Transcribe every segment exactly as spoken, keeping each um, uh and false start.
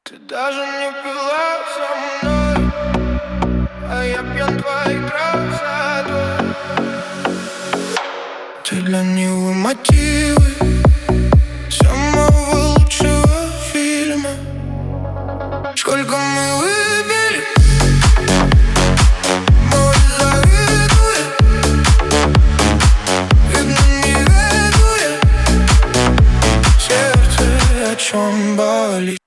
Ты даже не пила со мной, а я пьян твоей красотой. Ты для него мотивы самого лучшего фильма. Сколько мы выпили, море завидует, видно не ведует. Сердце о чем болит,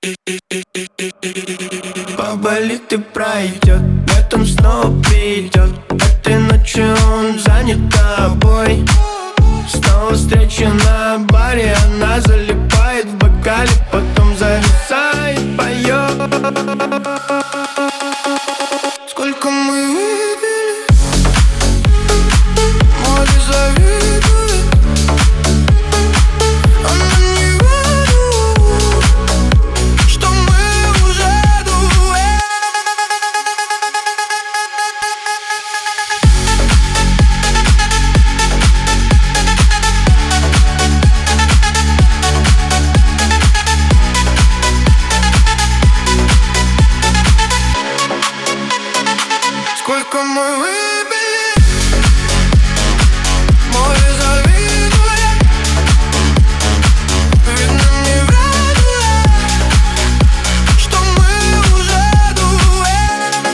поболит и пройдет, летом снова придет. Этой ночью он занят тобой. Снова встреча на баре, она залипает в бокале, потом зависает, поет. Сколько мы выпили, море завидует, она не ведает, что мы уже дуэт. Сколько мы выпили, море завидует, видно не радует, что мы уже дуэт.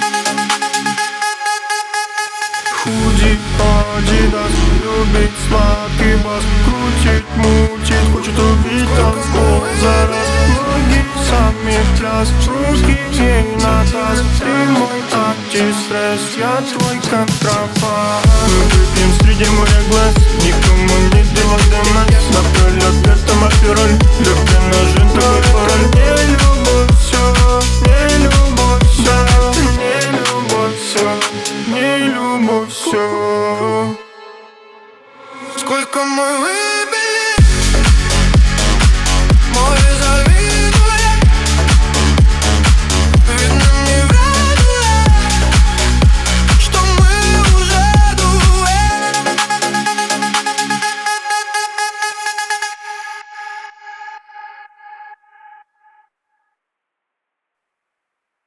Худи, Адидас, любит сладкий бас, крутит, мутит, хочет убить танцпол за раз. Ноги сами в пляс, руки ей на таз. Ты мой антистресс, я твой контрафакт. Мы выпьем среди моря глаз, никому не дело до нас. Напролет, это мапироль, любви ножи, такой пароль. Не любовь все, не любовь все, не любовь все, не любовь все. Сколько мы выпили.